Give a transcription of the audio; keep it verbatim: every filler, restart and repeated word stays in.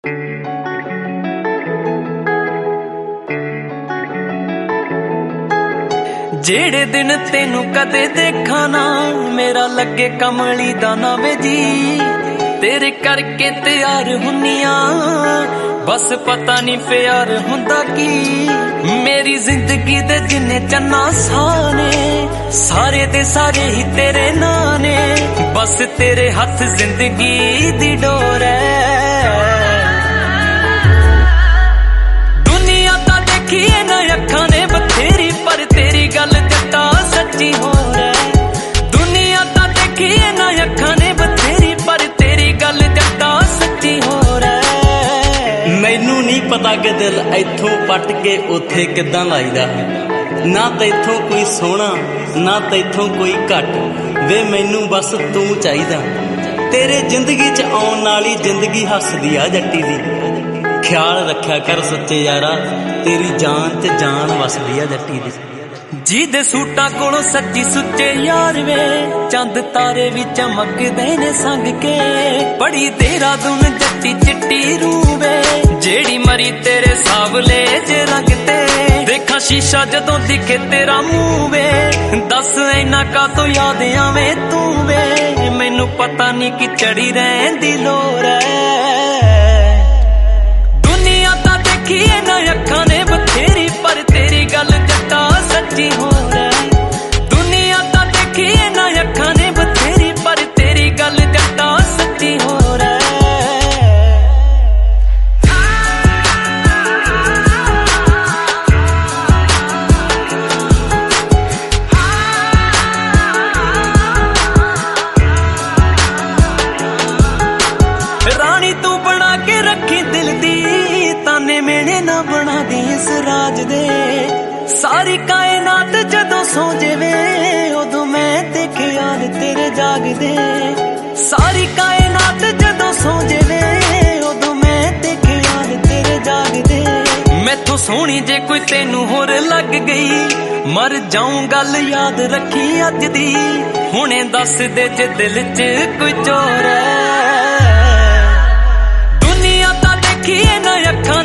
जेड़े दिन तेनू कदे देखा ना मेरा लगे कमली दा ना वे जी तेरे करके तैयार हुन्निया बस पता नहीं प्यार हुंदा की मेरी जिंदगी दे जिन्ने चन्ना साने सारे दे सारे ही तेरे नाने बस तेरे हाथ जिंदगी दी डोर है दुनिया ता देखिए ना अखां ने बथेरी पर तेरी गल जट्टा सच्ची हो रहा दुनिया ता देखिए ना अखां ने बथेरी पर तेरी गल जट्टा सच्ची हो रहा मैनू नहीं पता कि दिल इथों पट के उथे किदां लाईदा ना तो इथों कोई सोहना ना तो इथों कोई घट वे मैनू बस तू चाहिदा तेरे जिंदगी च आउण नाली जिंदगी हसदी आ जट्टी दी ख्याल रखा कर सच्चे यारा तेरी जान च जान वसदी आ जट्टी दी जी दे सूटा कोलों सच्ची सुच्चे यार वे चंद तारे भी चमकदे ने संग के बड़ी देहरादून जट्टी चिट्टी रूवे जेड़ी मरी तेरे सावले जे रंग ते देखा शीशा जदों दिखे तेरा मुंह वे दस इना का तो याद आवे तू वे मैनू पता नहीं कि चढ़ी रहंदी लोर है दुनिया ता देखिए ना अखां ने बथेरी पर तेरी गल जट्टा सच्ची हो रहा दुनिया ता देखिए ना अखां ने बथेरी पर तेरी गल जट्टा सच्ची हो रहा रानी तू बना के रखी दिल दी ताने मेने ना बना दी इस राज दे सारी कायनात जदों सो जावे उदों मैं ते ख्याल तेरे जागदे सारी कायनात जदों सो जावे उदों मैं ते ख्याल तेरे जागदे मैथों सोहनी जे कोई तेनू होर लग गई मर जाऊं गल याद रखी अज दी हुणे दस दे जे दिल च कोई चोर है दुनिया ता देखिए ना अखां